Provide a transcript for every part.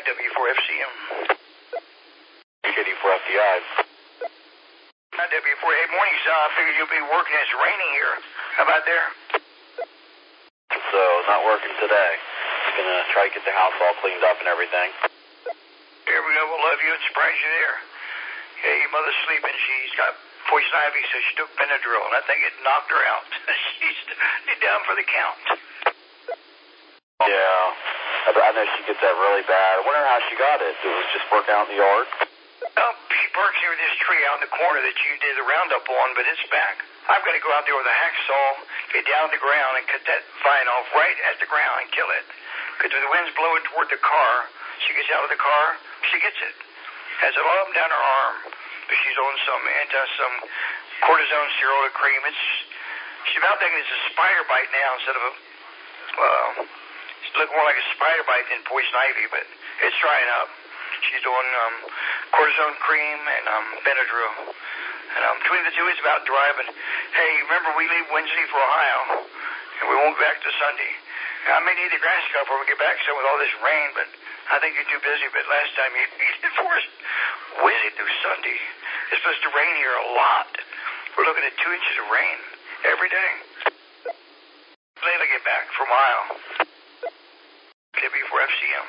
W4FCM. KD4FDI. W4. Hey, morning, son. I figured you'll be working. It's raining here. How about there? So, not working today. Just gonna try to get the house all cleaned up and everything. Here we go. We'll love you and surprise you there. Yeah, your mother's sleeping. She's got poison ivy, so she took Benadryl, and I think it knocked her out. She's down for the count. Yeah, I know she gets that really bad. I wonder how she got it. It was just working out in the yard? Well, she barks near this tree out in the corner that you did the roundup on, but it's back. I've got to go out there with a hacksaw, get down to the ground, and cut that vine off right at the ground and kill it. Because when the wind's blowing toward the car, she gets out of the car, she gets it. Has it all up and down her arm, but she's on some cortisone steroid cream. She's about thinking it's a spider bite now instead of it's looking more like a spider bite than poison ivy, but it's drying up. She's doing cortisone cream and Benadryl. And between the two, it's about driving. Hey, remember we leave Wednesday for Ohio, and we won't be back to Sunday. I may need the grass cut before we get back so with all this rain, but I think you're too busy. But last time you did for us Wednesday through Sunday. It's supposed to rain here a lot. We're looking at 2 inches of rain every day. Later get back from Ohio. W4FCM.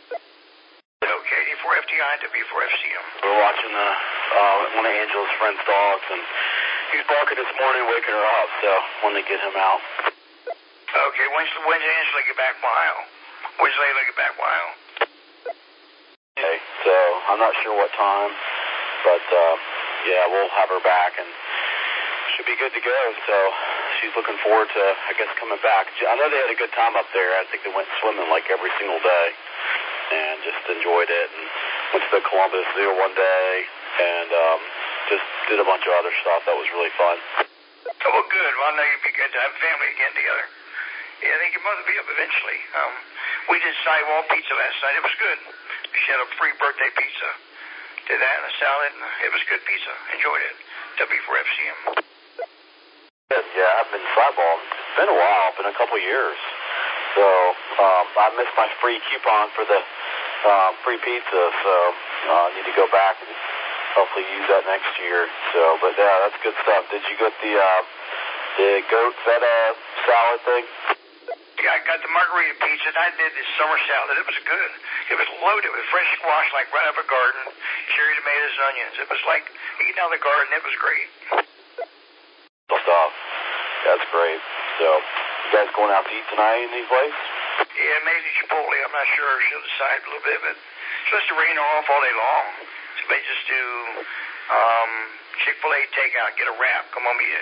KD4FDI, W4FCM. We're watching one of Angela's friend's dogs, and he's barking this morning, waking her up, so I wanted to get him out. Okay, when's Angela get back from Ohio? When's Layla get back from Ohio? Okay, so I'm not sure what time, but yeah, we'll have her back, and should be good to go, so she's looking forward to, I guess, coming back. I know they had a good time up there. I think they went swimming like every single day and just enjoyed it, and went to the Columbus Zoo one day and just did a bunch of other stuff that was really fun. Oh, well, good. Well, I know you'd be good to have family again together. Yeah, I think your mother will be up eventually. We did sidewall pizza last night. It was good. She had a free birthday pizza. Did that and a salad, and it was good pizza. Enjoyed it. W4FCM. Yeah, I've been sidewall. It's been a while. Been a couple years. So I missed my free coupon for the free pizza, so I need to go back and hopefully use that next year. So, but yeah, that's good stuff. Did you get the goat feta salad thing? Yeah, I got the margarita pizza, and I did the summer salad. It was good. It was loaded with fresh squash, like right out of a garden, cherry tomatoes and onions. It was like eating out of the garden. It was great. Good stuff. That's great. So, you guys going out to eat tonight in any place? Yeah, maybe Chipotle. I'm not sure. She'll decide a little bit, but it's supposed to rain off all day long. So they just do Chick-fil-A takeout, get a wrap, come home eat it.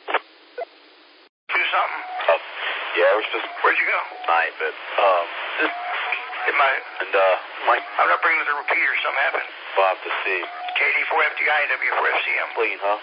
Do something. Yeah, it was just. Where'd you go? Night, but just. I'm not bringing the repeater. Something happened. We'll have to see. KD4FDI, W4FCM. Clean, huh?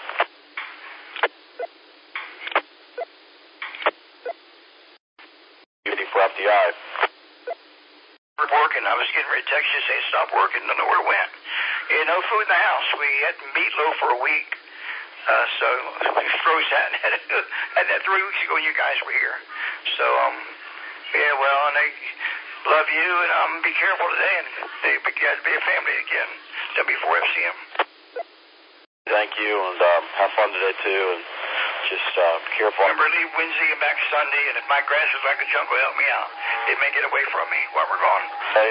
KD4FDI. We're working. I was getting ready to text you say stop working. Don't know where it went. Yeah, no food in the house. We had meatloaf for a week. So we froze that. Had that 3 weeks ago when you guys were here. So, yeah, well, and I love you, and be careful today, and you guys be a family again. W4FCM. Thank you, and have fun today, too, and just careful. Remember, leave Wednesday and back Sunday, and if my grass is like a jungle, help me out. It may get away from me while we're gone. Hey,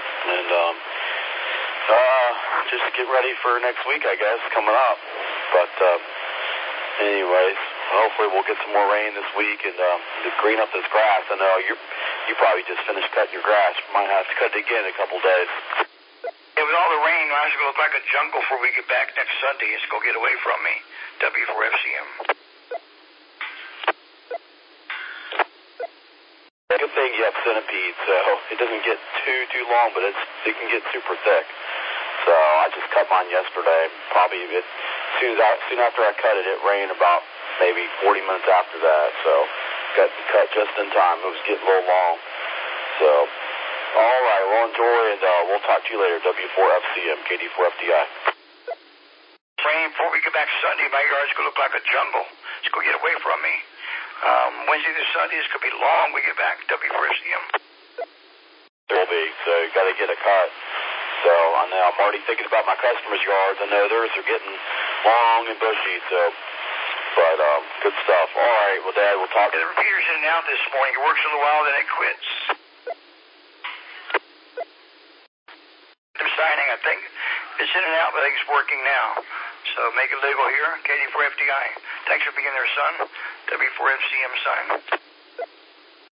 just get ready for next week, I guess, coming up. But anyways, hopefully we'll get some more rain this week and green up this grass. I know you probably just finished cutting your grass. Might have to cut it again in a couple days. Yeah, with all the rain, might as well look like a jungle before we get back next Sunday. It's going to get away from me. W4FCM. Good thing you have centipede, so it doesn't get too long, but it can get super thick. So I just cut mine yesterday. Probably soon after I cut it, it rained about maybe 40 minutes after that. So got cut just in time. It was getting a little long. So, all right, well, enjoy, and we'll talk to you later. W4FCM, KD4FDI. Rain before we get back Sunday. My yard's going to look like a jungle. It's going to get away from me. Wednesday to Sunday, it's going to be long. We get back. W4FCM. There will be, so you got to get a cut. So I know I'm already thinking about my customers' yards. I know theirs are getting long and bushy, so, but good stuff. All right, well, Dad, we'll talk. The repeater's in and out this morning. It works a little while, then it quits. I'm signing, I think. It's in and out, but I think it's working now. So make it legal here. Katie for FDI. Thanks for being there, son. W4FCM sign.